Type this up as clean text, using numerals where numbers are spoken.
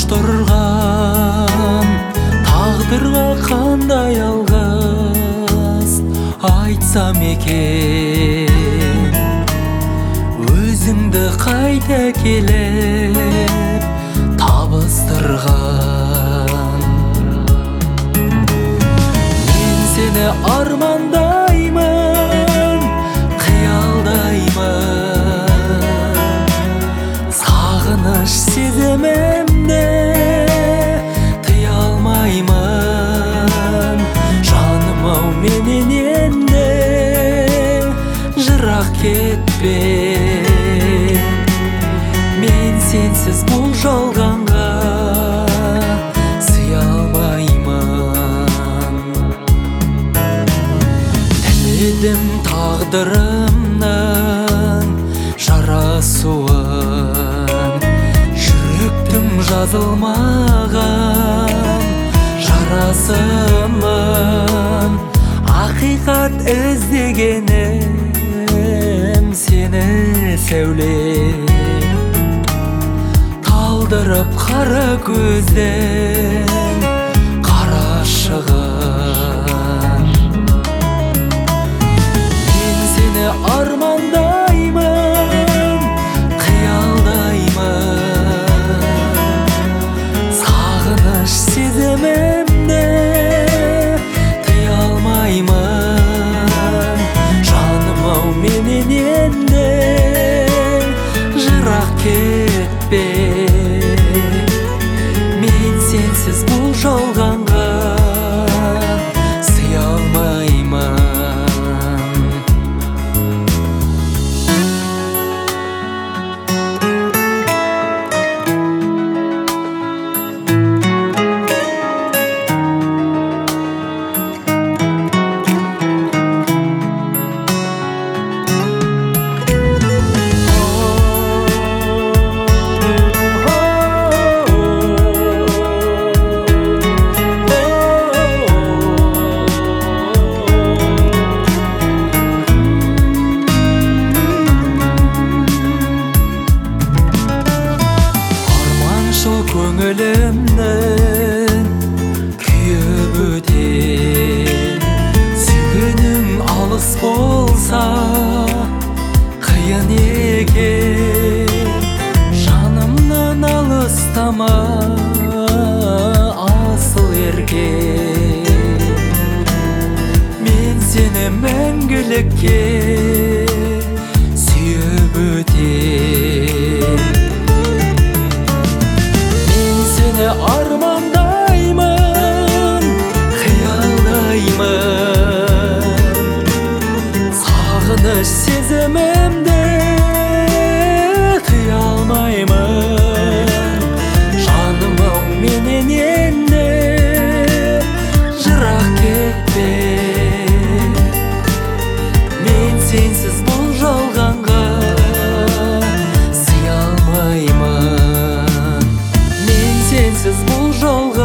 тұрған тағдырға қандай алғыс айтсам екен, өзіңді қайта келіп табыстырған. Мен сені армандаймын, қиялдаймын, сағыныш сезімімді тыя алмаймын. Жаным-ау, менен енді жырақ кетпе, мен сенсіз бұл жалғанға сыя алмаймын. Тіледім тағдырымның жарасуын, жүректің жазылмаған жарасымын. Ақиқат іздегенім сені сәулем, талдырып қара көздің қарашығын. Мен сені армандаймын, қиялдаймын, сағыныш сезімімді тыя алмаймын. Жаным-ау, менен енді жырақ кетпе, мен сенсіз бұл жалғанға сыя алмаймын. Көңілімнің күйіп өтер, сүйгенің алыс болса қиын екен. Жанымнан алыстама асыл еркем, мен сені мәңгілікке сүйіп өтем. Армандаймын, қиялдаймын, сағыныш сезімімді тыя алмаймын. Жаным-ау, менен енді жырақ кетпе, мен сенсіз бұл жалғанға сыя алмаймын. Сенсіз бұл жол